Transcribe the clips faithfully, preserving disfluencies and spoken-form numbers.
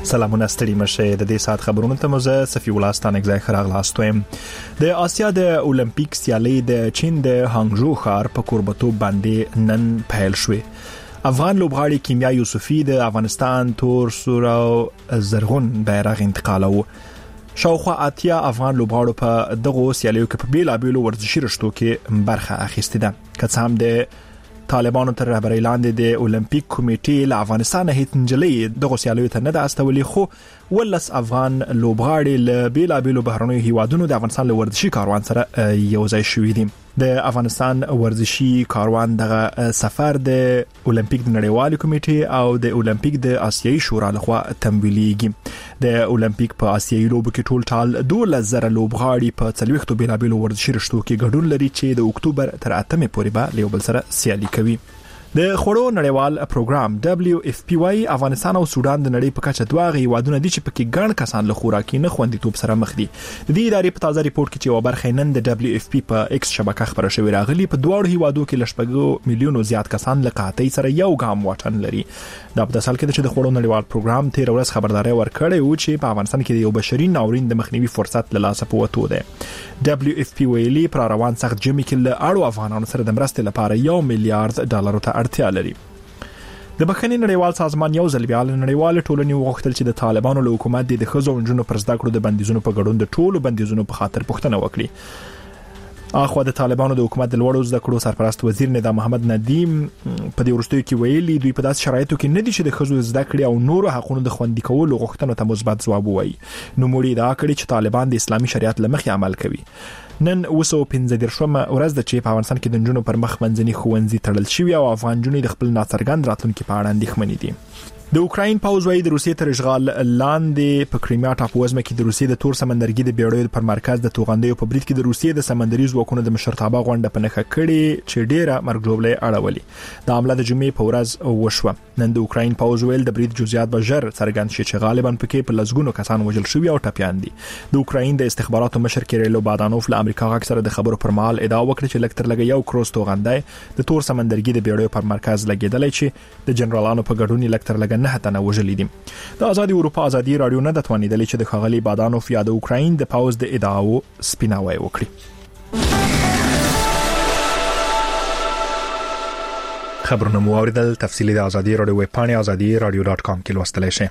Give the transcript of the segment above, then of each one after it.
سلامونه ستړي مشه د دې سات خبرونو ته مزه صفي ولستان اگزای خراغلاست ویم د آسیا د اولمپیک سیالي د چین د هانګژو ښار په کوربتو باندې نن پیل شوه. افغان لوبغاړي کیمیا یوسفی د افغانستان تور سور او زرغون بیرغ انتقالو. شاوخوا اتیا افغان لوبغاړو په دغه سیالیو کې په بیلابیلو ورزشي رشتو کې برخه اخیسته ده. که څه هم د طالبانو تر رهبرۍ لاندې د اولمپیک کمیټې له افغانستان هیڅ نجلې دغه سیالیو ته نه ده استولې، خو ولس افغان لوبغاړي له بیلابیلو بهرنیو هیوادونو د افغانستان له ورزشي کاروان سره یو ځای شوي دي. د افغانستان ورزشي کاروان دغه سفر د اولمپیک د نړیوالې کمیټې او د اولمپیک د آسیایي شورا لخوا تمویلېږي. د اولمپیک په آسیایي لوبو کې ټول ټال دولس زره لوبغاړي په څلوېښتو بیلابیلو ورزشي رشتو کې ګډون لري چې د اکتوبر تر اتمې پورې به له یو بل سره سیالي کوي. د خوړو نړیوال پروګرام دبليو اف پی واي افغانستان او سودان د نړۍ په کچه دوه غیوادونه دي چې پکې ګڼ کسان له خوراکي نه خوندیتوب سره مخ دي. د دې ادارې په تازه ریپورت کې چې یو برخه نن د دبليو اف پی په ایکس شبکه خبره شوې راغلي، په دواړو هیوادو کې لشپږو میلیونو زیات کسان له قحطۍ سره یو ګام واټن لري. دا په داسل کې چې د خوړو نړیوال پروګرام تیر ورځ خبرداري ورکړې و چې په افغانستان کې د یو بشري ناورین د مخنیوي فرصت له لاسه پوتو ده. دبليو اف پی ویلي پر روان سخت جمی کې له اړو افغانانو سره د مرستې لپاره یو میلیارډ ډالر ته اړتیا لري. د بخښنې نړیوال سازمان یو ځل بیا نړیوال ټولنې وغوښتل چې د طالبانو له حکومت د ښځو او نجونو پر زده کړو د بندیزونو په ګډون د ټولو بندیزونو په خاطر پوښتنه وکړي. اخو د طالبانو د حکومت د لوړو زده کړو سرپرست وزیر ندا محمد ندیم په دې وروستیو کې ویلي دوی په داسې شرایطو کې نه دي چې د ښځو زده کړې او نورو حقوقو د خوندي کولو غوښتنو ته مثبت ځواب وایي. نو موږ دا کړی چې طالبان د اسلامي شریعت لمخې عمل کوي. نن وسو پنځه درشمه ورځ د چې په افغانستان کې د نجونو پر مخ منځني ښوونځي تړل شوی او افغان جنې د خپل ناڅرګند راتلونکي په اړه اندېښمنې دي. د اوکراین پوځ وايي د روسیې تر اشغال لاندې په کریمیا ټاپووزمه کې د روسیې د تور سمندرګي د بیړیو پر مرکز د توغندیو په برید کې د روسیې د سمندري ځواکونو د مشرتابه غونډه په نخښه کړې چې ډیره مرګ اړولې. د حمله د جمعې په ورځ وشوه. نن د اوکراین پوځ ویل د برید جزئیات به ژر څرګند شي چې غالبا پکې په لزګونو کسان وژل شوي او ټپيان دي. د اوکراین د استخباراتو مشر کیریلو بادانوف له امریکا غاک سره د خبرو پر مهال ادعا وکړه چې لکتر لګي یو کروز توغندای د تور سمندرګي د بیړیو پر مرکز لګیدلای چې د جنرالانو په ګډون لکتر لګ نه هتنه وژل. د آزادي اروپا آزادي رادیو نه د توانیدل چې د خغلی بادانوف یا د اوکراین د پاوز د ادعاو سپیناوي وکړي. خبرونه مو اوریدل. تفصیلی د آزادي رادیو ویب پاڼه آزادي رادیو ډاټ کام کې لوستلی شئ.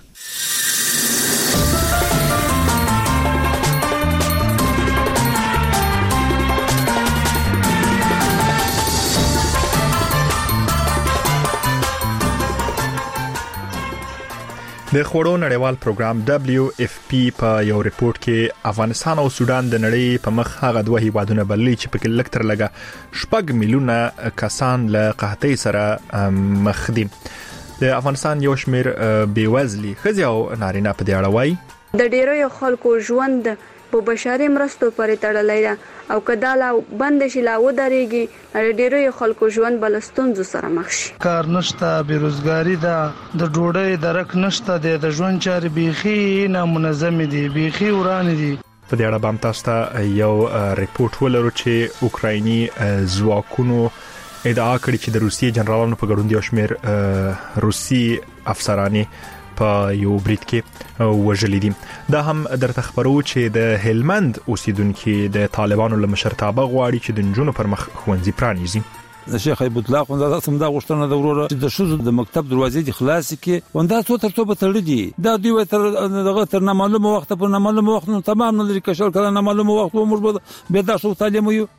د خوړو نړیوال پروګرام دبليو اف پی په یو ریپورت کې افغانستان او سودان د نړۍ په مخ هغه دوه هیوادونه بللي چې په کې لکتر لګه شپږ میلیونه کسان له قحطۍ سره مخ دي. د افغانستان یو شمیر بیوزلي ښځې او نارینه په دې اړه وایي د ډیرو خلکو ژوند په بشري مرستو پورې تړلې ده او کدا لا بند شي لا ودرېږي د ډیرو خلکو ژوند بلستونزو سره مخ شي. کار نشته، بیروزګاری ده، د ډوډۍ درک نشته، د ژوند چارې بيخي نامنظم دي، بيخي وران دي. په دې اړه بام تاسو ته یو ریپورت ولرو چې اوکرایني ځواکونو ادعا کړې چې د روسیې جنرالانو په ګډون د شمیر روسي افسرانی په یو برید کې وژلې دي. دا هم درته خبرو چې د هلمند اوسیدونکو د طالبانو له مشرتابه غواړي چې د نجونو پر مخ ښوونځي پرانیزي. د شیخ ایب الله خو سم دا غوښتنه د وروره چې د شوزو د مکتب دروازې د خلاص کې وندا څو تر څو به تړل دي. دا دوی تر دغه تر نه معلومه وخت په نه معلومه وخت نو تمام نه لري کښل کله نه معلومه وخت موږ به دا شو تعلیم یو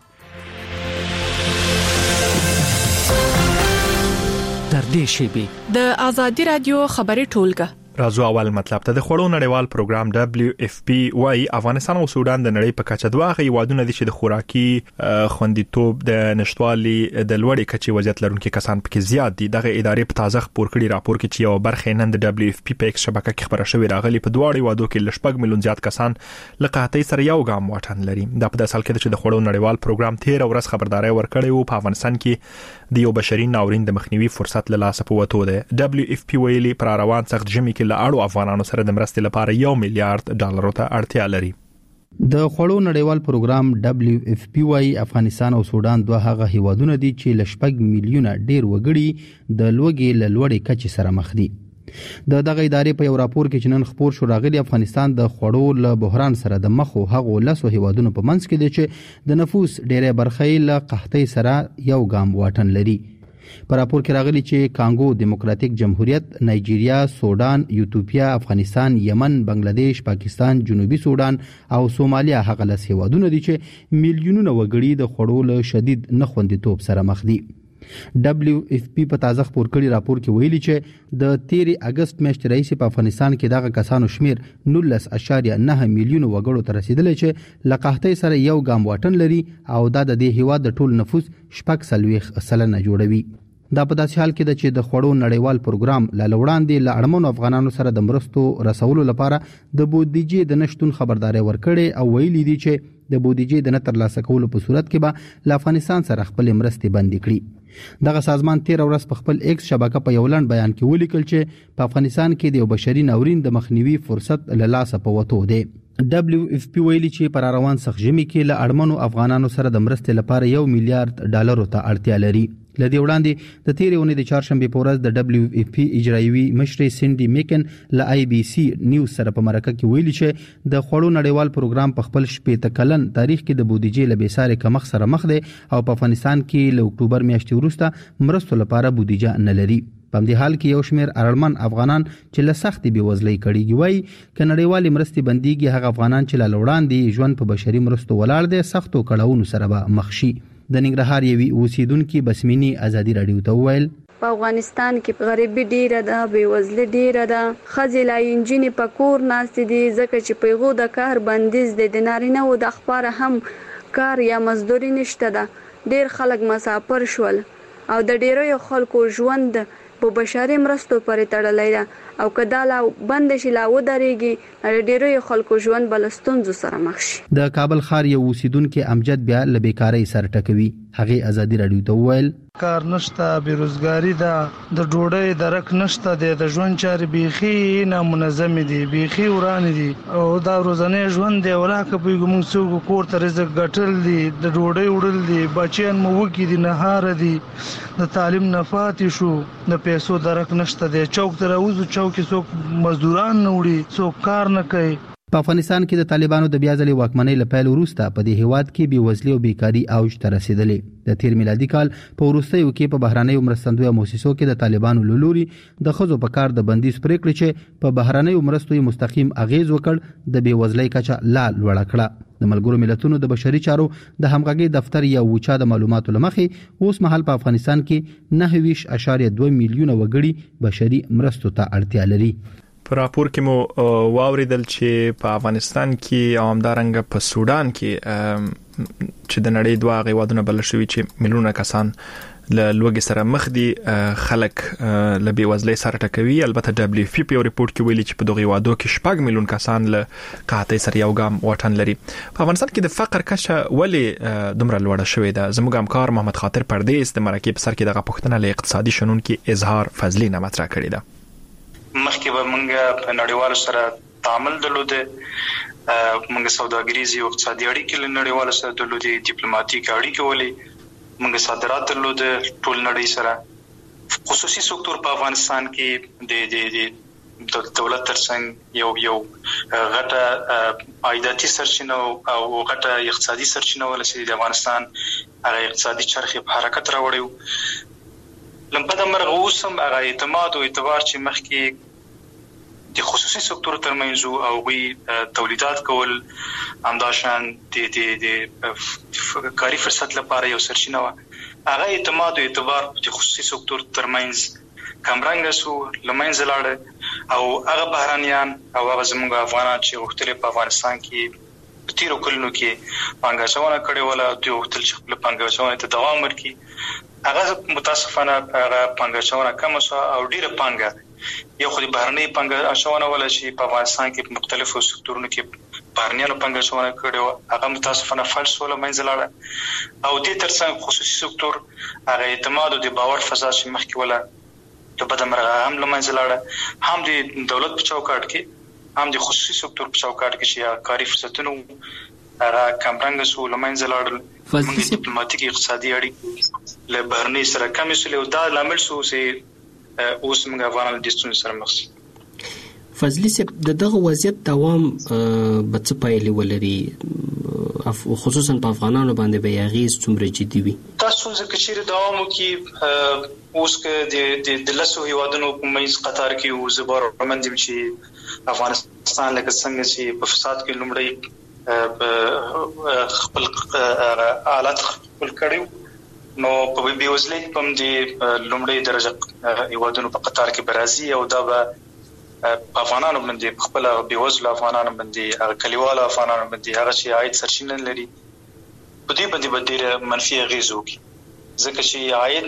در دې شی د آزادي رادیو خبري ټولګه. راځو اول مطلب ته. د خوړو نړیوال پروګرام دبليو اف پی وايي افغانستان او سودان د نړۍ په کچه دوه هیوادونه دي چې د خوراکي خوندیتوب د نشټوالي د لوړې کچې وضعیت لرونکي کسان پکې زیات دي. دغه ادارې په تازه خبر کړي راپور کې چې یو برخه نن د دبليو اف پی په ایکس شبکه کې خبره شوې راغلي په دواړو هیوادو کې لشپږ میلیون زیات کسان له قحطۍ سره یو ګام واټن لري. دا په داسل کې چې د خوړو نړیوال پروګرام تیر ورځ خبرداري ورکړې او په افغانستان کې د یو بشري ناورین د مخنیوي فرصت له لاسه پوتو ده. دبليو اف پی ویلي پر روان سخت جمی کې له اړو افغانانو سره د مرستې لپاره یو میلیارډ ډالر ته اړتیا لري. د خوړو نړیوال پروګرام دبليو اف پی وايي افغانستان او سودان دوه هغه هیوادونه دي چې لشپږ میلیونه ډیر وګړي د لوږې له لوړې کچې سره مخ دي. د دغه ادارې په یو راپور کې چې نن خپور شو راغلی افغانستان د خوړو له بحران سره د مخ او هغو لسو هیوادونو په منځ کې دی چې د نفوس ډېری برخه یې له قحطۍ سره یو ګام واټن لري. په راپور کې راغلی چې کانګو دیموکراتیک جمهوریت، نایجیریا، سودان، یوتوپیا، افغانستان، یمن، بنگلاديش، پاکستان، جنوبي سودان او سومالیا هغه لس هیوادونه دي چې میلیونونه وګړي د خوړو له شدید نخوندیتوب سره مخ دي. دبليو اف پی په تازه خپور کړي راپور کې ویلي چې د تیرې اگست میاشتې راهیسې په افغانستان کې دغه کسانو شمیر نولس اشاریه نه میلیون وګړو ته رسیدلی چې له قحطۍ سره یو ګام واټن لري او دا د دې هیواد د ټول نفوس شپږ څلوېښت سلنه جوړوي. دا په داسې حال کې ده چې د خوړو نړیوال پروګرام له وړاندې له اړمنو افغانانو سره د مرستو رسولو لپاره د بودیجې د نشتون خبرداري ورکړې او ویلي دي چې د بودیجې د نه ترلاسه کولو په صورت کې به له افغانستان سره خپل مرستې بندي کړي. دغه سازمان تیر ورځ په خپل ایکس شبکه په یو لنډ بیان کې ولیکل چې په افغانستان کې د یو بشري ناورین د مخنیوي فرصت له لاسه په وتو دی. دبليو اف پی ویلي چې پر روان سخت ژمي کې له اړمنو افغانانو سره د مرستې لپاره یو میلیارډ ډالرو ته اړتیا لري. لدې وړاندې د تیرې اونۍ د چهارشنبې په ورځ د دبليو اف پی اجرایوي مشرې سینډي میکن له آی بي سي نیوز سره په مرکه کې ویلي چې د خوړو نړیوال پروګرام په خپل شپږ کلن تاریخ کې د بودیجې له بېساري کمښت سره مخ دی او په افغانستان کې له اکتوبر میاشتې وروسته مرستو لپاره بودیجه نه لري. په دې حال کې یو شمېر اړمن افغانان چې له سختې بېوزلۍ کړېږي وایي که نړیوالې مرستې بندیږي هغه افغانان چې له وړاندې ژوند په بشري مرستو ولاړ دی سختو کړاوونو سره به مخ شي. د ننګرهار یوې اوسیدونکي بسمینی ازادي راډیو ته وویل په افغانستان کې غریبي ډیره ده، بېوزلي ډیره ده، ښځې لا انجینې په کور ناستې دي ځکه چې په هغو د کار بندیز دی. د نارینه‌وو د خپاره هم کار یا مزدوري نشته ده. ډیر خلک مسافر شول او د ډیرو خلکو ژوند په بشري مرستو پورې تړلی ده او که دا لا بند شي لا ودرېږي د ډیرو خلکو ژوند به له ستونزو سره مخ شي. د کابل ښار یو اوسیدونکي امجد بیا له بیکارۍ سر ټکوي. هغې ازادي راډیو ته وویل کار نشته، بیروزګاری ده، د ډوډۍ درک نشته دی، د ژوند چارې بیخي نامنظمې دي، بیخي ورانې دي او دا ورځنی ژوند دی ولاکه پوهېږو موږ څوک کور ته رزق ګټل دي، د ډوډۍ وړل دي، بچیان مو وږي دي، نهاره دي، د تعلیم نه پاتې شو، د پیسو درک نشته دی. چوک ته راوځو چوک کې څوک مزدوران نه وړي، څوک کار نه کوي. په افغانستان کې د طالبانو د بیا ځلې واکمنۍ له پیل وروسته په دې هیواد کې بېوزلي او بیکاري اوج ته رسېدلې. د تیر میلادي کال په وروستیو کې په بهرنیو مرستندویه مؤسسو کې د طالبانو له لوري د ښځو په کار د بندیز پرېکړې چې په بهرنیو مرستو یې مستقیم اغیز وکړ د بېوزلۍ کچه لا لوړه کړه. د ملګرو ملتونو د بشري چارو د همغږۍ دفتر یا وچا د معلوماتو له مخې اوس مهال په افغانستان کې نهه ویشت اشاریه دوه میلیونه وګړي بشري مرستو ته اړتیا لري. په راپور کې مو واوریدل چې په افغانستان کې او همدارنګه په سودان کې چې د نړۍ دوه غوادونه بل شوي چې میلیونه کسان له لوږې سره مخ دي، خلک له بېوزلۍ سره ټکوي. البته دبليو اف پی په ریپورت کې ویلي چې په دغه هیوادو کې شپږ میلیون کسان له قحطۍ سره یو ګام واټن لري. په افغانستان کې د فقر کچه ولې دومره لوړه شوې ده؟ زموږ همکار محمد خاطر پردیس د مرکې په سر کې دغه پوښتنه له اقتصادي شنونکي اظهار فضلي نه مطرح کړې ده. مخکې به موږ په نړیوالو سره تعامل درلوده، موږ سوداګریزي او اقتصادي اړیکې له نړیوالو سره درلوده، ډیپلوماټیک اړیکې ولې، موږ صادرات درلوده ټول نړۍ سره. خصوصي سکتور په افغانستان کې د د د دولت ترڅنګ یو یو غټه عایداتي سرچینه او غټه اقتصادي سرچینه ولې د افغانستان هغه اقتصادي چرخې په حرکت راوړي. لمبه د مرغ اوسم هغه اعتماد او اعتبار چې مخکې د خصوصي سکتور ترمنځ او وی تولیدات کول همداشان د د د کاري فرصت لپاره یو سرچینه و، هغه اعتماد او اعتبار د خصوصي سکتور ترمنځ کمرنګ سو لمنځه لاړ او هغه بهرانيان او هغه زموږ افغانان چې وختلې په افغانستان کې په تیرو کلونو کې پانګاچونه کړې ولا د وختل چې خپل پانګاچونه ته دوام ورکړي، هغه متاسفانه هغه پانګاچونه کم شو او ډیره پانګه یو خو د بهرنۍ پانګاچونه ولا شي په افغانستان کې په مختلفو سکتورونو کې بهرنیانو پانګاچونه کړې و، هغه متاسفانه فلس ولا منځ لاړه او د ترڅنګ خصوصي سکتور هغه اعتماد او د باور فضا چې مخکې ولا د بدمرغه هم لمنځ لاړه، هم د دولت په چوکاټ کې هم د خصوصي سکتور په چوکاټ کې چې کاري فرصتونه هغه کمرنګ سو لمنځ لاړل. موږ ډیپلوماټیک اقتصادي اړیکې له بهرنۍ سره کمې شولې او دا لامل شو چې اوس موږ افغانان د ستونزې سره مخ شو. فضلي صاحب د دغه وضعیت دوام به څه پایلې ولري خصوصا په افغانانو باندې به یې اغیز څومره جدي وي؟ تاسو ځکه چې دوام وکړي اوس که د د لسو هیوادونو په منځ قطار کې او زبر ومندم چې افغانستان لکه څنګه چې په فساد کې لومړی خپل حالات خپل کړیو نو په بیوزلۍ په دې لومړی درجه هیوادونو په قطار کې برازي او دا به افغانانو باندې خپل بیوزله افغانانو باندې هغه کلیوال افغانانو باندې هغه شي عاید سرچینه لري په دې باندې به ډېر منفي اغیز وکړي ځکه چې عاید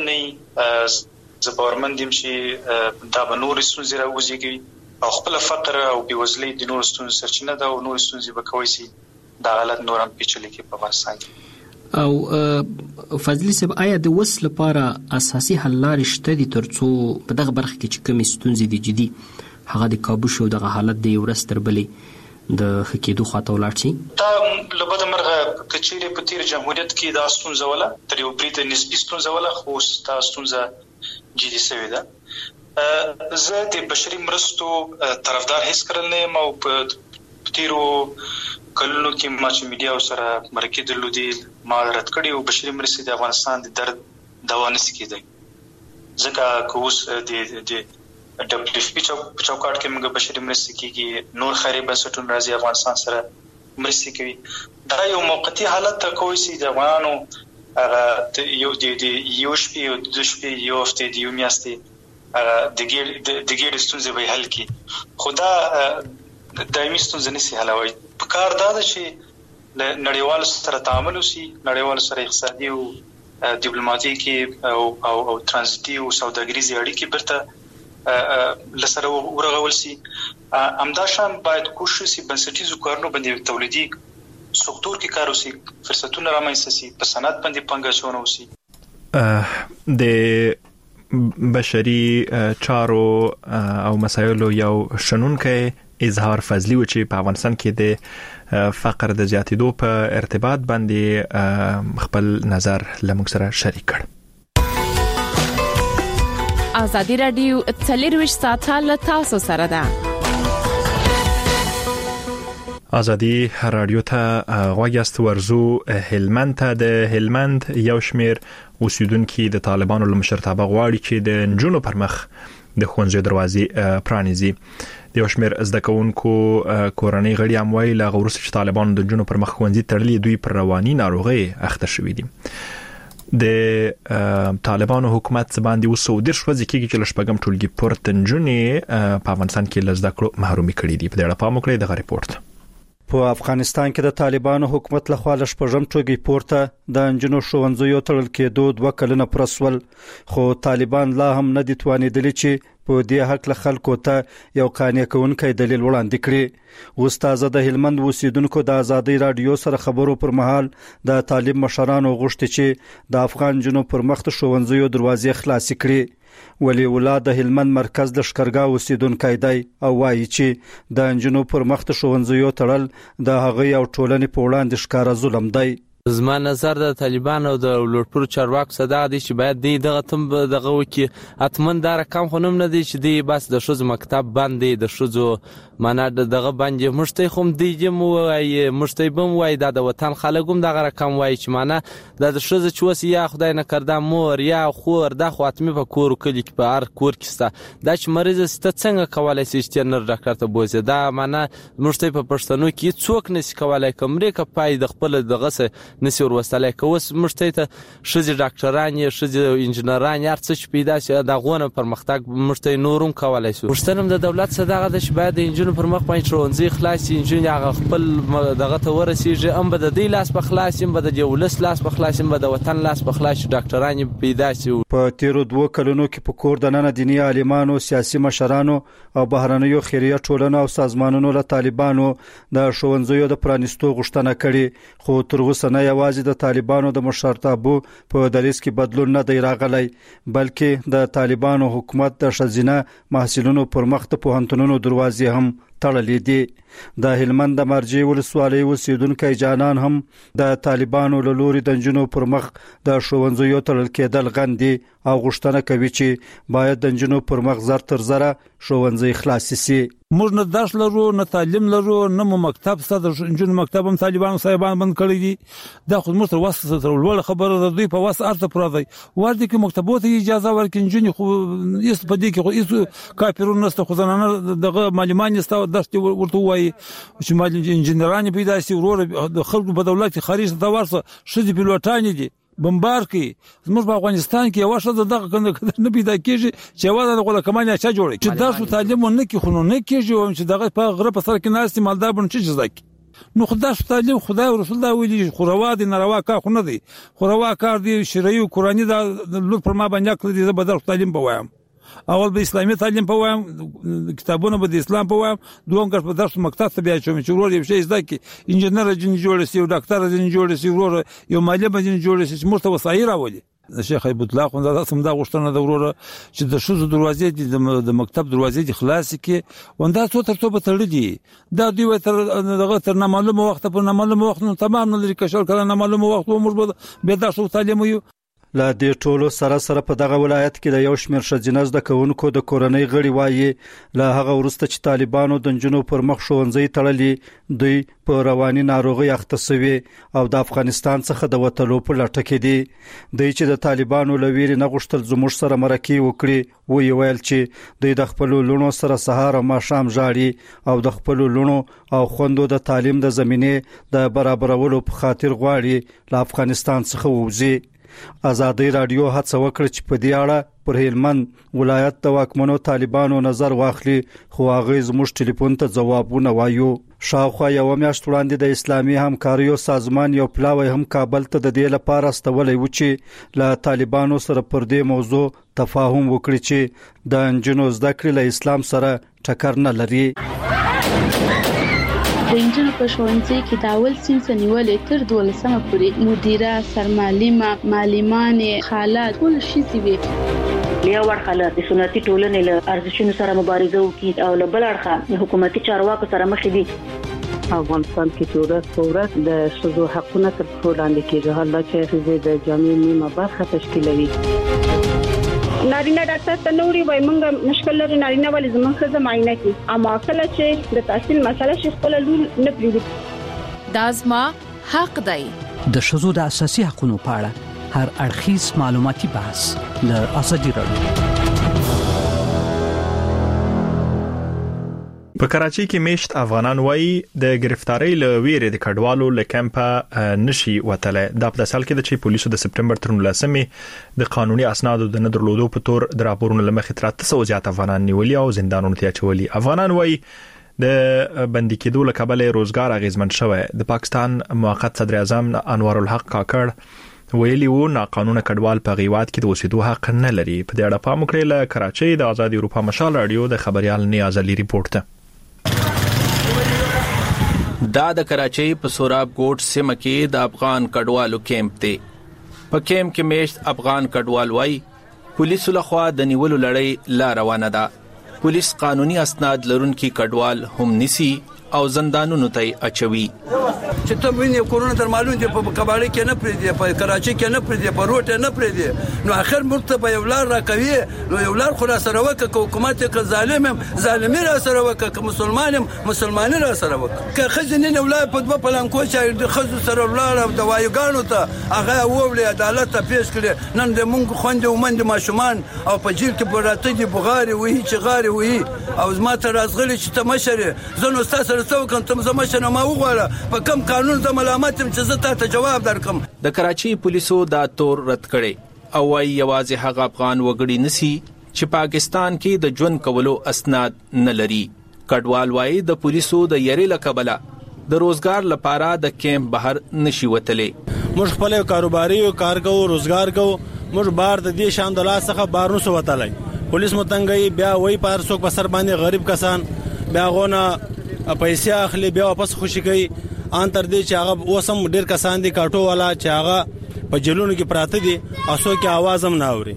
نه زبرمندیم چې دا به نور ستونزې راوځي او خپل فقر او بیوزلۍ د نور ستونزې سرچینه ده او نور ستونزې به کوي سي دا حالت نور هم پیچلې کې په افغانستان کې. او فضلي صاحب آیا د وس لپاره اساسي حل لارې شته دي ترڅو په دغه برخه کې چې کومې ستونزې دي جدي هغه د کابو شو دغه حالت د یو ورځ تر بلې د خکېدو خواته ولاړ شي؟ دا لبد مرغه کچېرې په تیر جمهوریت کې دا ستونزه ولا تر یو بریټ نسبی ستونزه ولا خو ستا ستونزه جدي شوې ده. زه د بشري مرستو طرفدار هیڅ کړل نه یم او په تیرو کلونو کې ما چې میډیا سره مرکې درلودي ما رد کړي او بشري مرستې د افغانستان د درد دوا نشي کېدای ځکه که اوس د ډبلیو اف پی په چوکاټ کې موږ بشري مرستې کېږي نور خیري بنسټونه راځي افغانستان سره مرستې کوي دا یو موقتي حالت کوي چې د افغانانو هغه یو د یو شپې او د شپې یو هفته د یو میاشتې هغه د ګیر د ګیر ستونزې به حل کړي خو دا دایمي ستونزې نشي حلوي. په کار دا ده چې نړیوال سره تعامل وشي نړیوال سره اقتصادي او ډیپلوماټیکي او او ترانزیتي او سوداګریزي اړیکې برته لسره ورغول سي. همداشان باید کوشش سي بنسټیزو کارونو باندې تولیدي سکتور کې کار وسي فرصتونه رامنځته سي په صنعت باندې پنګاشونه وسي. د بشري چارو او مسایلو یو شنونکي اظهار فضلي و چې په افغانستان کې د فقر د زیاتېدو په ارتباط باندې خپل نظر لموږ سره شریک کړ. ازادي رادیو څلورویشت ساعته له تاسو سره ده. ازادي رادیو ته غواګست ورزو هلمند ته د هلمند یو شمیر اوسیدونکو د طالبانو له مشرتابه غواړي چې د نجونو پر مخ د ښوونځي دروازې پرانیزي. د یو شمیر زده کوونکو کورنۍ غړي هم وایي له غوړس چې طالبانو د نجونو پر مخ ښوونځي تړلي دوی پر رواني ناروغي اخته شوي دي. د طالبانو حکومت باندې وسو د شوځي کې چې لشپګم ټولګي پورته نجونې په افغانستان کې لزده کړو محرومي کړي دي. په دې اړه پام وکړئ د ریپورت. په افغانستان کې د طالبانو حکومت لخوا لشپږم ټولګي پورته د نجونو ښوونځیو تړل کېدو دوه کلونه پرسول خو طالبان لا هم نه دي توانېدلي چې په دې حق له خلکو ته یو قانع کوونکی دلیل وړاندې کړي. استاد د هلمند اوسیدونکو د ازادي رادیو سره خبرو پر مهال د طالب مشرانو غوښتي چې د افغان جنو پر مخ ته ښوونځیو دروازې خلاص کړي. ولی ولاد د هلمند مرکز د شکرګاو اوسیدونکو دی او وایي چې د انجنو پر مخ ته ښوونځیو تړل د هغه یو ټولنې په وړاندې ښکاره ظلم دی. زما نظر د طالبان او د لوړپوړو چارواکو صدا دي چې باید دی دغه تم دغه وکي اتمن دا رقم خونم نه دي چې دی بس د شوز مکتب باندې د شوزو معنا دغه باندې مشتي خوم دیجم وای مشتي بم وای د وطن خلګوم دغه رقم وای چې معنا د شوز چوس یا خدای نه کړدا مور یا خور د خواتمه په کور کلی کې په هر کور کې ستا د چې مریض ست څنګه کولای شي چې نر ډاکټر ته بوزي دا معنا مشتي په پښتنو کې څوک نشي کولای کومري ک پای د خپل دغه نسی ورستلای کوس مشته ته شذ ډاکټران یا شذ انجنیران یا څه پیدا شي د غونه پرمختګ مشته نورم کولای شي مشتنم د دولت صداقه د شبای د انجن پر مخ باندې شونځي خلاص انجن هغه خپل دغه ته ورسیږي ام بد د لاس په خلاص ام بد د ولس لاس په خلاص ام بد وطن لاس په خلاص ډاکټران پیدا شي. په تیرو دوه کلونو کې په کور د نن دینی عالمانو سیاسي مشرانو او بهرنیو خیریه ټولنو او سازمانونو له طالبانو د شونځیو د پرانیستو غوښتنه کړي خو تر اوسه نه یوازې د طالبانو د مشرتابو په دریس کې بدلون نه دی راغلی بلکې د طالبانو حکومت د شزینه محصلینو پر مخ ته پوهنتونونو دروازې هم تړلې دي. د هلمند د مرجې ولسوالۍ اوسیدونکي جانان هم د طالبانو له لوري د نجونو پر مخ د ښوونځیو تړل کېدل غندي او غوښتنه کوي چې باید د نجونو پر مخ زر تر زره ښوونځي خلاص شي. موږ نه درس لرو، نه تعلیم لرو، نه مو مکتب سره د نجونو مکتب هم طالبانو صاحبان بند کړی دي. دا خو موږ تر وسه تر لوړ خبره ده، دوی په وسه ارته پر دی ورته کې مکتبونو ته اجازه ورکړي نجونې خو هیڅ په دې کې خو هیڅ کاپیرون نشته، خو زنانه دغه معلمان نشته درس ورته وایي چې معلم انجنیران پیدا شي ورور د خلکو په دولت خارج ته ورسه شدي پیلوټان دي بمبار کی. زموږ په افغانستان کې یو شته دغه کنده نه پیدا کیږي چې یو د غوړه کمانه چا جوړي چې درس تعلیم نه کی خو نه کیږي او چې دغه په غره په سر کې ناس مالدار بن چې ځکه نو خدای تعلیم خدای او رسول الله ویلي خو روا دي نه روا کار خو نه دي، خو روا کار دي شرعي او قرآني د لور پر ما باندې کړی دي بدل تعلیم په وایم. اول به اسلامي تعلیم په وایم، کتابونه به د اسلام په وایم، دوم کس په درس مکتب ته بیا چې ورور یو شی زده کی انجنیر جن جوړ شي او ډاکټر جن جوړ شي ورور یو معلم جن جوړ شي چې مرته وسایل راولي. شیخ ایب الله خو دا سم دا غوښتنه د ورور چې د شوزو دروازې د مکتب دروازې د خلاص کې وندا څو تر څو به تړلې دا دوی تر دغه تر نه معلومه وخت په نه معلومه وخت نو تمام نه لري کښل کله نه معلومه وخت موږ به دا شو تعلیم یو. لا دې ټولو سره سره په دغه ولایت کې د یو شمېر ښځینه زده کوونکو د کورنۍ غړي وایي له هغه وروسته چې طالبانو د نجونو پر مخ ښوونځي تړلي دوی په رواني ناروغۍ اخته شوي او د افغانستان څخه د وتلو په لټه کې دي. دوی چې د طالبانو له ویرې نه غوښتل زموږ سره مرکې وکړي ویې ویل چې دوی د خپلو لوڼو سره سهار او ماښام ژاړي او د خپلو لوڼو او خوندو د تعلیم د زمینې د برابرولو په خاطر غواړي له افغانستان څخه ووځي. ازادي رادیو هڅه وکړه چې په دې اړه پر هلمند ولایت د واکمنو طالبانو نظر واخلي خو هغه زموږ ټلیفون ته ځوابونه وایو. شاوخوا یو میاشت وړاندې د اسلامي همکاریو سازمان یو پلاوی هم کابل ته د دې لپاره استولی و چې له طالبانو سره پر دې موضوع تفاهم وکړي چې د نجونو زده کړې له اسلام سره ټکر نه لري. د انجنونو په ښوونځي کې د اول صنف نیولې تر دولسمه پورې مدیره، سرمعلمه، معلمانې، خالات ټول شي وي. لیا ورخاله د سنتي ټولنې له ارزښتونو سره مبارزه وکړي او له بل اړخه حکومتي چارواکو سره مخ دي. افغانستان کې چې ورځ په ورځ د ښځو حقونه تر پښو لاندې کېږي، حالا چې ښځې د جامعې نیمه برخه تشکیلوي. نارینه ډاکټر ته نوري وای مونږ مشکل لري نارینه ولې زموږ ښځه معاینه کوي اما کله چې د تحصیل مسله شي خپل لور نه پریږدي. دا زما حق دی. د ښځو د اساسي حقوقو په اړه هر اړخیز معلوماتي بحث له ازادي رادیو. په کراچۍ کې میشت افغانان وایي د گرفتاری له ویرې د کډوالو له کمپه نشي وتله. دا په داسال کې د چې پولیسو د سپټمبر تر نولسمې د قانوني اسنادو د نه درلودو په تور د راپورونو لمخې تر اته سوه زیات افغانان نیولي او زندانونو ته اچولي. افغانان وایي د بندي کېدو له کبله روزګار اغیزمن شوی. د پاکستان موقت صدر اعظم انور الحق کاکړ ویلي وو ناقانونه کډوال په غیوات کې د اوسېدو حق نه لري. په دې اړه پام وکړئ. له کراچۍ د آزادي اروپا مشال رادیو د خبريال نیاز علي ریپورت ته. دا د کراچۍ په سوراب کوټ سیمه کې د افغان کډوالو کیمپ دی. په کیمپ کې میشت افغان کډوال وای پولیسو لخوا د نیولو لړۍ لا روانه ده. پولیس قانوني اسناد لرونکي کډوال هم نسی او زندانونو ته اچوي. چې ته وینې کورونا تر معلوم دی په کباړی کې نه پرې دی، په کراچۍ کې نه پرې دی، په روټ نه پرې دی. نو اخر مرتبه یو لار راکوي، نو یو لار خو را سره وکړه. حکومت که ظالم هم ظالمي را سره وکړه، که مسلمان هم مسلماني را سره وکړه. که ښځې نن ولای په دوه پلانکو چې د ښځو سره ولاړه د وایګانو ته هغه ووړي عدالت ته پیش کړي. نن د مونږ خویندې او میندې ماشومان او په جیل کې پراته دي بغارې وهي چغارې وهي او زما ته راځغلي چې ته مشر یې. زه نو ستا سره څه وکړم؟ ته زه مشر ما وغواړه په کوم قانون زه ملامت یم چې زه تا ته جواب درکړم. د کراچۍ پولیسو دا تور رد کړي او وايي یوازې هغه افغان وګړي نسی چې پاکستان کې د ژوند کولو اسناد نه لري. کډوال وايي د پولیسو د یری لکبله د روزګار لپاره د کیمپ بهر نشي وتلې. موږ خپل کاروباري او کار کوو، روزګار کوو، موږ بار د دې شان د لاس څخه بار نو وتلای. پولیس متنګي بیا وای پار څوک په سر باندې غریب کسان بیا غونه پیسې اخلي بیا واپس خوشي کوي. ان تر دې چې هغه اوسم ډیر کسان دي کاټو والا چې هغه په جلونو کې پراته دي اسو کې आवाज هم نه اوري.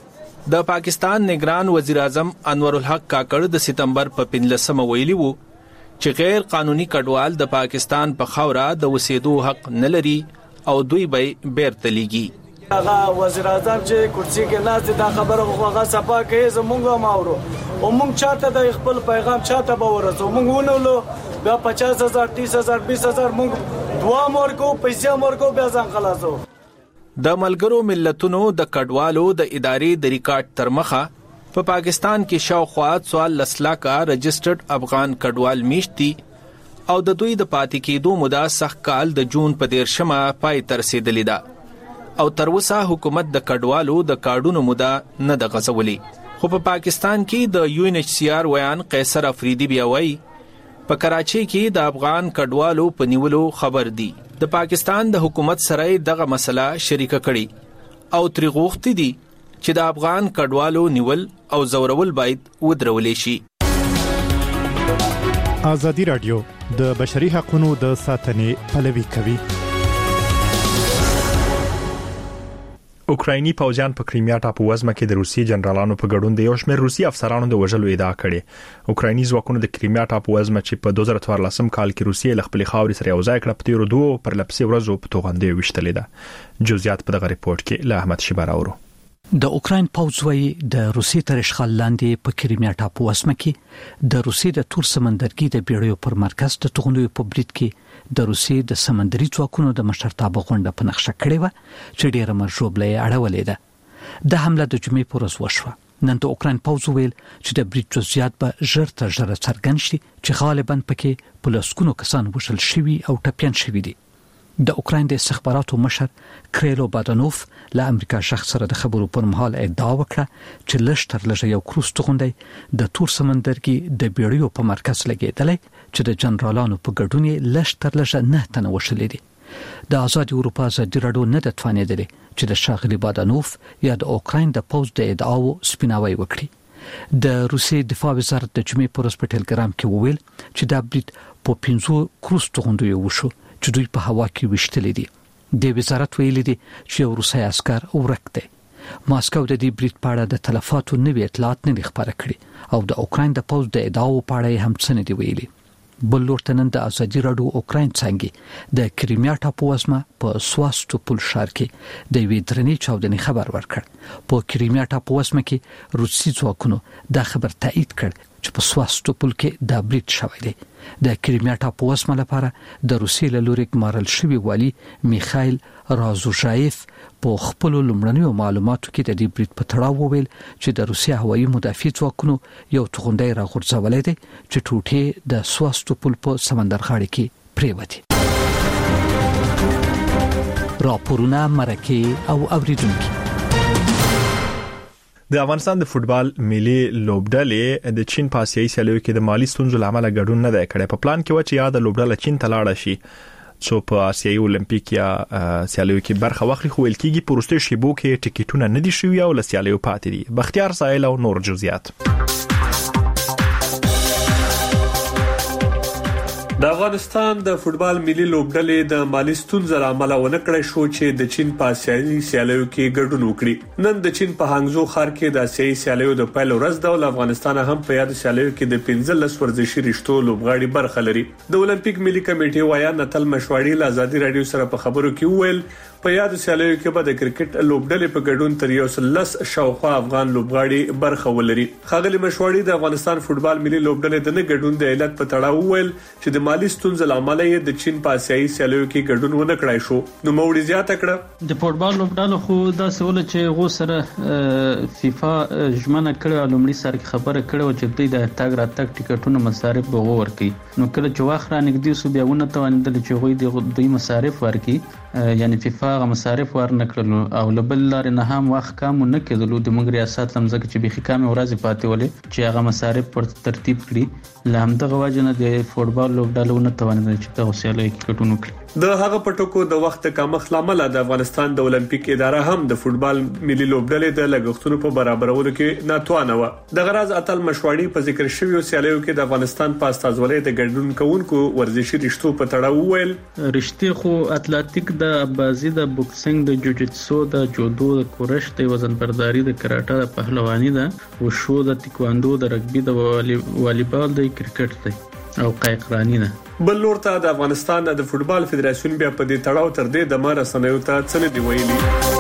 د پاکستان نگران وزیر اعظم انور الحق کاکړ د ستمبر په پنځلسمه ویلي وو چې غیر قانوني کډوال د پاکستان په خاوره د وسیدو حق نه لري او دوی به بیرته لیږي. هغه وزیر اعظم چې کرسي کې ناست دا خبره هغه صفا کوي زمونږ ماورو او مونږ چاته د خپل پیغام چاته به ورسو مونږ ونولو بیا پچاس هزار تیس هزار بیس هزار مونږ دوا مورکو پیسې مورکو بیا ځان خلاصو. د ملګرو ملتونو د کډوالو د ادارې د ریکارډ تر مخه په پا پاکستان کې شاوخوا څوارلس لکه رجسټرډ افغان کډوال میشت دي او د دوی د پاتې کېدو موده سخت کال د جون په دیرشمه پای ته رسېدلې ده او تر اوسه حکومت د کډوالو د کارډونو موده نه ده غځولې. خو په پا پاکستان کې د یو ان ایچ سی آر ویان قیصر افریدي بیا وایي په کراچۍ کې د افغان کډوالو په نیولو خبر دي. د پاکستان د حکومت سره دغه مسله شریکه کړي او ترې غوښتي دي چې د افغان کډوالو نیول او زورول باید ودرولې شي. ازادي رادیو د بشري حقوقو د ساتنې پلوي کوي. اوکرایني پوځیان په کریمیا ټاپووزمه کې د روسي جنرالانو په ګډون د یو شمېر روسي افسرانو د وژلو ادعا کړې. اوکرایني ځواکونو د کریمیا ټاپووزمه چې په دوه زره څوارلسم کال کې روسي له خپل خاورې سره یوځای کړه په تیرو دوه پر لپسې ورځو په توغندې وشتلې ده. جزئیات په دغه ریپورت کې له احمد شیبار اورو. د اوکراین پوځ وايي د روسي تر اشغال لاندې په کریمیا ټاپووزمه کې د روسي د تور سمندرګي د بیړیو پر مرکز د توغندې په برید کې د روسي د سمندري ځواکونو د مشرتابه غونډه په نقشه کړې و چې ډېر مرجوبلې اړولې ده. د حمله د جمعې پر ورځ وشوه. نن د اوکراین پوځ ویل چې د برید جزئیات به ژر تر ژره څرګند شي چې غالبا پکې په لسګونو کسان وژل شوي او ټپيان شوي دي. د اوکراین د استخباراتو مشر کریلو بادانوف له امریکا شخص سره د خبرو پر مهال ادعا وکړه چې لږ تر لږه یو کروز توغندې د تور سمندرګي د بیړیو په مرکز لګیدلې چې د جنرالانو په ګډون یې لږ تر لږه نه تنه وشلې دي. د آزاد اروپا ازادي راډیو نه د توانېدلې چې د شاغلي بادانوف یا د اوکراین د پوځ د ادعاو سپیناوی وکړي. د روسي دفاع وزارت د جمعې پر ورځ په ټلګرام کې وویل چې دا برید په پنځو کروز توغندو وشو چې دوی په هوا کې وشتلې دي. د وزارت ویلي دي چې یو روسي عسكر ورک دی. ماسکو د دې برید په اړه د تلفاتو نوې اطلاعات نه خبره کړې او د اوکراین د پوځ د ادعاو په اړه هم څه نه دی ویلي. بل لورته نن د ازادي راډیو اوکراین څنګه د کریمیا ټاپووزمه په سواستوپول ښار کې د وی درنې چاودنې خبر ورکړ. په کریمیا ټاپووزمه کې روسي ځواکونو دا خبر تایید کړ چې په سواستوپول کې د برید شوی دی. د کریمیا ټاپووزمه لپاره د روسي له لوري ګمارل شوی والی میخائیل رازوژایف په خپل لومړنیو معلوماتو کې د دې برید په تړاو وویل چې د روسي هوایي مدافع ځواکونو یو توغندې راغورځولې دي چې ټوټې د سواستوپول په سمندرغاړي کې پریوتي. راپورونه مرکه او اوریدونکو. د افغانستان د فوتبال ملي لوبډلې د چین په آسیایي سیالیو کې د مالی ستونزو لامل ګډون نه دی کړی. په پلان کې و چې یا د لوبډله چین ته لاړه شي څو په آسیایي اولمپیک یا سیالیو کې برخه واخلي، خو ویل کېږي په وروستیو شیبو کې ټیکټونه نه دي شوي او له سیالیو پاتې دي. بختیار سایل او نور جزئیات. د افغانستان د فوتبال ملي لوبډلې د مالی ستونزو لامل ونه کړی شو چې د چین په آسیایي سیالیو کې ګډون وکړي. نن د چین په هانګزو ښار کې د آسیایي سیالیو د پیل ورځ ده او افغانستان هم په یاد سیالیو کې د پنځلس ورزشي رشتو لوبغاړي برخه لري. د اولمپیک ملي کمیټې وایي نتل مشواړي له ازادي رادیو سره په خبرو کې وویل په یاد سیالیو کې به د کرکټ لوبډلې په ګډون تر یو سل لس شاوخوا افغان لوبغاړي برخه ولري. خاغلی مشواړي د افغانستان فوتبال ملي لوبډلې د نه ګډون د علت په تړاو وویل چې د مالی ستونزو لامل یې د چین په آسیایي سیالیو کې ګډون ونه کړای شو. نو موړي زیاته کړه د فوتبال لوبډلو خو دا سوال چې غو سره فیفا ژمنه کړه لومړی سر خبره کړه چې دوی د تاګ راتګ ټیکټونو مصارف به ورکړي. نو کله چې واخره نګدي سو بیا ونه توانیدل چې غوي د دوی مصارف ورکړي، یعنی فیفا غو مصارف ورنکړل او لبل لار نه هم واخ کم نه کېدلو د موږ ریاست لمزه چې به کم ورځ پاتې ولې چې هغه مصارف پر ترتیب کړي. لامدغه واجنه د فوتبال لوبډلو نه توانیدل چې تاسو سیالي کې کټونو کړي. د هغه پټکو د وخت کمښت لامل د افغانستان د اولمپیک اداره هم د فوتبال ملي لوبډلې د لګښتونو په برابرولو کې ناتوانه و. د غراز اتل مشواړي په ذکر شوی سیالیو کې د افغانستان په استازولۍ د ګډون کوونکو ورزشي رشتو په تړاو ویل رښتې خو اتلټیک د بازي د بوکسینګ د جوجیتسو د جودو د کورش د وزن برداري د کراټه د پهلواني د وشو د تکواندو د رګبي د والیبال د کرکټ دی. او قایقرانی نه. بل لور ته د افغانستان د فوتبال فدراسیون بیا په دې تړاو تر دې د مار سنوي ته څه دی ویلي.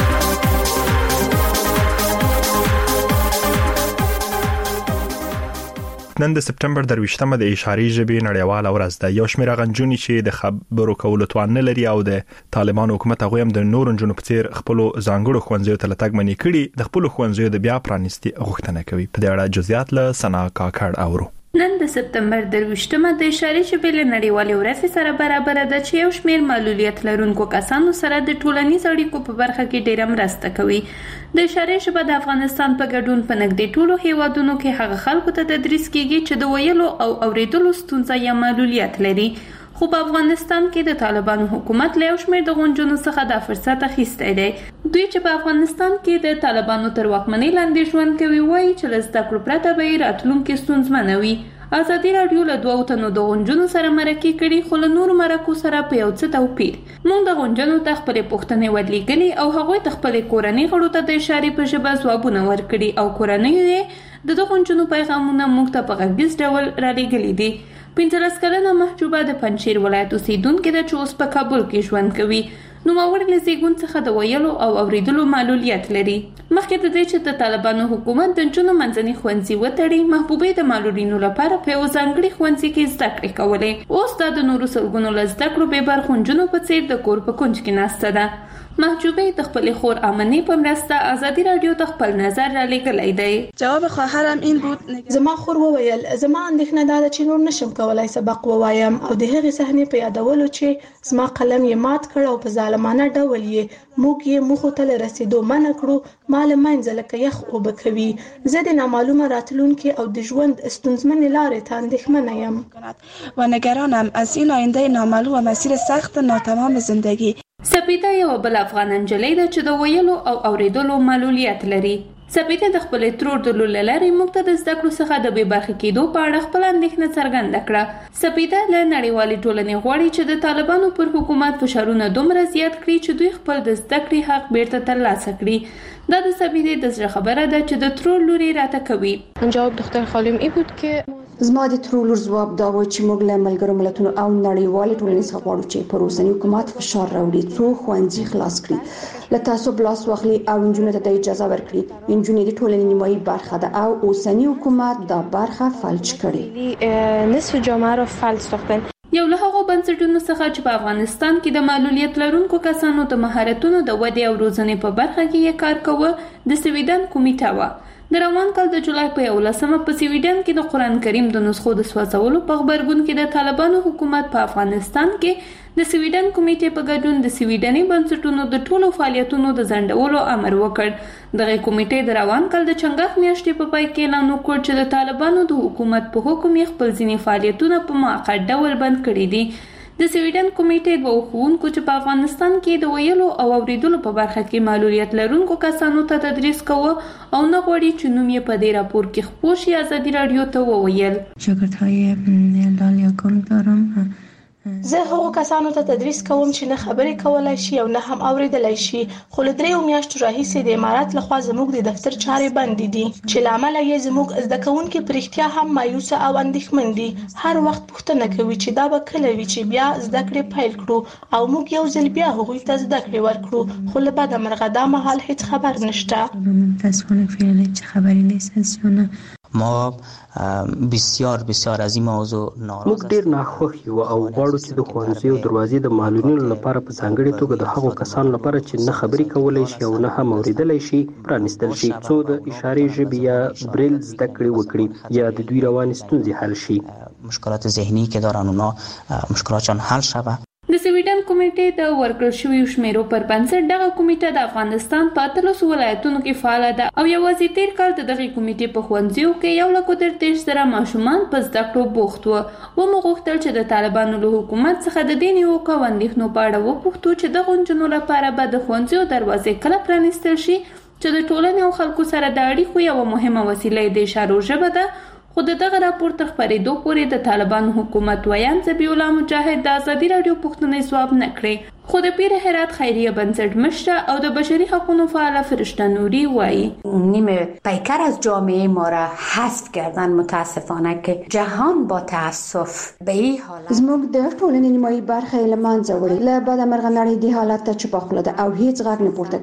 نن د سپټمبر درویشتمه د اشاري ژبې نړیواله ورځ ده. یو شمېر غنجونی چې د خبرو کولو توان نه لري او د طالبان حکومت هغه هم د نور جنونو په څیر خپل ځانګړو خوندزیو ته لټګ منی کړي د خپل خوندزیو د بیا پرانیستي غوښتنه کوي. په دې اړه جزئیات له سنا کاکړ اورو. نن د سپټمبر درویشتمه د اشاري ژبې له نړیوالې ورځې سره برابر ده چې یو شمېر معلولیت لرونکو کسانو سره د ټولنیز اړیکو په برخه کې ډېره مرسته کوي. د اشاري ژبه د افغانستان په ګډون په نږدې ټولو هیوادونو کې هغه خلکو ته تدریس کیږي چې د ویلو او اوریدلو ستونزه یا معلولیت لري. خو په افغانستان کې د طالبانو حکومت له یو شمېر د غونډونو څخه دا فرصت اخیستی دی. دوی چې په افغانستان کې د طالبانو تر واکمنۍ لاندې ژوند کوي وایي چې له زده کړو پرته به یې راتلونکې ستونزمنه وي. ازادي راډیو له دوو تنو د غونډونو سره مرکه کړي خو له نورو مرکو سره په یو څه توپیر. موږ د غونډونو ته خپلې پوښتنې ورلېږلې او هغوی ته خپلې کورنۍ غړو ته د اشارې په ژبه ځوابونه ورکړي او کورنۍ یې د دغو غونډونو پیغامونه موږ ته په غږیز ډول رالېږلي دي. پنځلس کلنه محجوبه د پنجشیر ولایت اوسیدونکې ده چې اوس په کابل کې ژوند کوي. نوموړې له زیږون څخه د ویلو او اوریدلو معلولیت لري. مخکې د دې چې د طالبانو حکومت د نجونو منځني ښوونځي وتړي، محبوبې د معلولینو لپاره په یو ځانګړي ښوونځي کې زده کړې کولې. اوس دا د نورو سلګونو له زده کړو بې برخو نجونو په څیر د کور په کونج کې ناسته ده. محجوبې د خپلې خور امنې په مرسته ازادي راډیو ته خپل نظر رالیږلی دی. جواب خواهرم این بود زما خور وویل زما اندېښنه دا ده چې نور نشم کولای سبق ووایم او د هغې صحنې په یادولو چې زما قلم یې مات کړ او په ظالمانه ډول یې موږ یې موخو ته له رسېدو منع کړو. ما له منځه لکه یخ اوبه کوي. زه د نامعلومه راتلونکي او د ژوند ستونزمنې لارې ته اندېښمنه یم و نگرانم از این آینده نامعلوم و مسیر سخت ناتمام زندگی. سپیده یو بل افغان نجلۍ ده چې د ویلو او اوریدلو معلولیت لري. سپیده د خپلې ترور د لور له لارې موږ ته د زده کړو څخه د بې برخې کېدو په اړه خپله اندېښنه څرګنده کړه. سپیده له نړیوالې ټولنې غواړي چې د طالبانو پر حکومت فشارونه دومره زیات کړي چې دوی خپل د زده کړې حق بیرته ترلاسه کړي. دا د سپیدې د زړه خبره ده چې د ترور لور یې راته کوي. جواب دختر خالم ای بود که زما د ترور لور ځواب دا و چې موږ له ملګرو ملتونو او نړیوالې ټولنې څخه غواړو چې پر اوسني حکومت فشار راوړي څو ښوونځي خلاص کړي، له تعصب لاس واخلي او نجونو ته د اجازه ورکړي. نجونې د ټولنې نیمایي برخه ده او اوسني حکومت دا برخه فلج کړي. نصف جامعه را فلج ساختن. یو له هغو بنسټونو څخه چې په افغانستان کې د معلولیت لرونکو کسانو د مهارتونو د ودې او روزنې په برخه کې یې کار کوه د سویډن کمیټه وه. د روان کال د جولای په یولسمه په سویډن کې د قرآن کریم د نسخو د سوځولو په غبرګون کې د طالبانو حکومت په افغانستان کې د سویډن کمیټې په ګډون د سویډني بنسټونو د ټولو فعالیتونو د ځنډولو امر وکړ. دغه کمیټې د روان کال د چنګاښ میاشتې په پای کې اعلان وکړ چې د طالبانو د حکومت په حکم یې خپل ځینې فعالیتونه په موقت ډول بند کړي دي. د سویډن کمیټې دوه ښوونکو چې په افغانستان کې د ویلو او اوریدلو په برخه کې معلولیت لرونکو کسانو ته تدریس کوه او نه غواړي چې نوم یې په دې راپور کې خپور شي. ازادي راډیو ته وویل شاګردهای لالیاکارو دارم. زه هغو کسانو ته تدریس کوم چې نه خبرې کولای شي او نه هم اوریدلای شي، خو له دریو میاشتو راهیسې د امارات لخوا زموږ د دفتر چارې بندې دي چې له امله یې زموږ زده کوونکي په رښتیا هم مایوسه او اندېښمن دي. هر وخت پوښتنه کوي چې دا به کله وي چې بیا زده کړې پیل کړو او موږ یو ځل بیا هغوی ته زده کړې ورکړو، خو له بده مرغه دا مهال هیڅ خبر نشته. متاسفانه فعلا هیچ خبری نیست از یا ما بسیار بسیار از این موضوع ناراض موږ ډیر ناخوښ یو او غواړو چې د ښوونځیو دروازې د معلولینو لپاره په ځانګړې توګه د هغو کسانو لپاره چې نه خبرې کولای شي او نه هم اوریدلای شي پرانیستل شي، څو د اشارې ژبې یا بریل زده کړې وکړي یا د دوی رواني ستونزې حل شي. مشکلات ذهنی که دارن اونا مشکلاتشان حل شود. د سویډن کمیټې د ورکړل شویو شمیرو پر بنسټ دغه کمیټه د افغانستان په اتلسو ولایتونو کې فعاله ده او یوازې تیر کال د دغې کمیټې په ښوونځیو کې یو لک دېرش زره ماشومان په زده کړو بوخت وو. ومو غوښتل چې د طالبانو له حکومت څخه د دې نیوکو او اندېښنو په اړه وپوښتو چې دغو نجونو لپاره به د ښوونځیو دروازې کله پرانیستل شي چې د ټولنې او خلکو سره د اړیکو یوه مهمه وسیله د اشارو ژبه ده. خو دغه راپور تر خبرېدو پورې د طالبان حکومت ویان ذبیح الله مجاهد د ازادي رادیو پوښتنې ځواب نه کړی. خو د پیر هرات خیریه بنسټ مشره او د بشري حقوقو فعال فرشته نوری وایي نیمه پیکر از جامعه ما را حذف کردن متاسفانه که جهان با تاسف به این حالت زموږ د ټولنې نیمایي برخه له منځه وړي. له بده مرغه نړۍ د حالت ته چوپ خپل ده او هیڅ غږ نه پورته